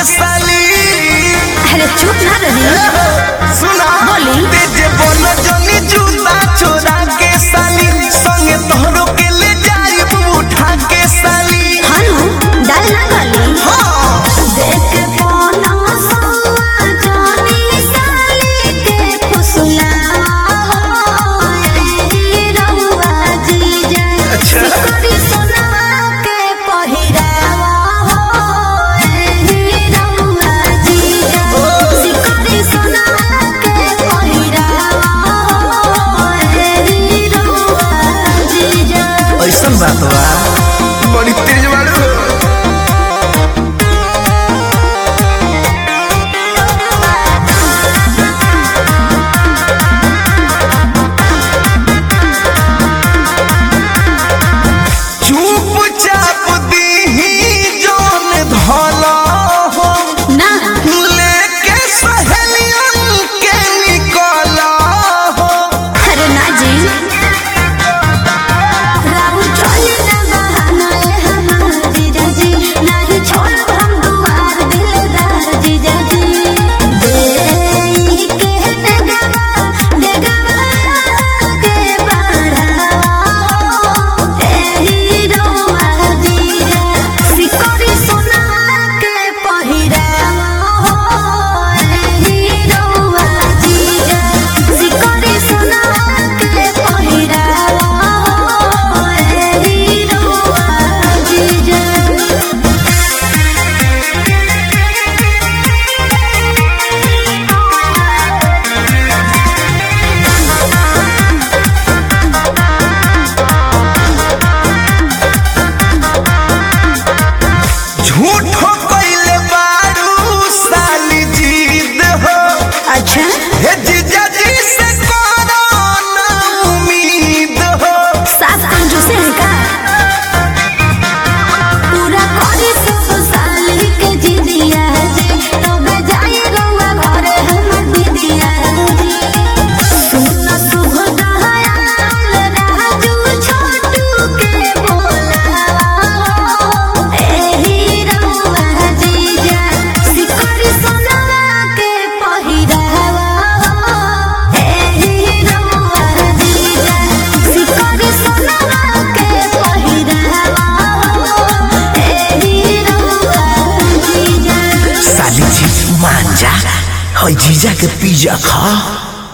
साली। अरे चुप ना रही। सुना बोली तेजे बोला जनी जूता चोरा के साली संगे तोहरो के ले जाई उठा के साली। हां डाल ना गाली। हां देख के पोना सवा जानी साली के फुसला ए रहुआ जीजा सिकरी सोना के पहिरावा हो ए रहुआ जीजा सिकरी सोना के पहिरावा हो ए रहुआ जीजा। ऐसन बात बा बड़ी तेज बाड़ू। चुपचाप दीही जोन धला हो ना लेके सहेलियन के निकला हो। अरे ना जी राहु चोली ना बहाना ए हमार जीजा जी नहीं छोड़ब हम दुआर दिलदार जीजा जी देई के डेगवा के बढ़ावा एही रहुआ जीजा सिकरी सोना के पहिरावा हो एही रहुआ जीजा सिकरी सोना के पहिरावा हो एही रहुआ जीजा। झूठो कइले बारू साली जीद हो। अच्छा हे जीजा जी से करो ना उम्मीद हो। साफ कंजूस है का पूरा करी सब साली के जिदिया जी तबे जाई रहुआ घरे हम दीदिया जी सुन शुभ दयाल राजू छोटू के बोलावा एही रहुआ जीजा सिकरी सोना के पहिरावा एही रहुआ जीजा सिकरी सोना के पहिरावा एही रहुआ जीजा। साली जी मान जा, हई जीजा के पिज्जा खा।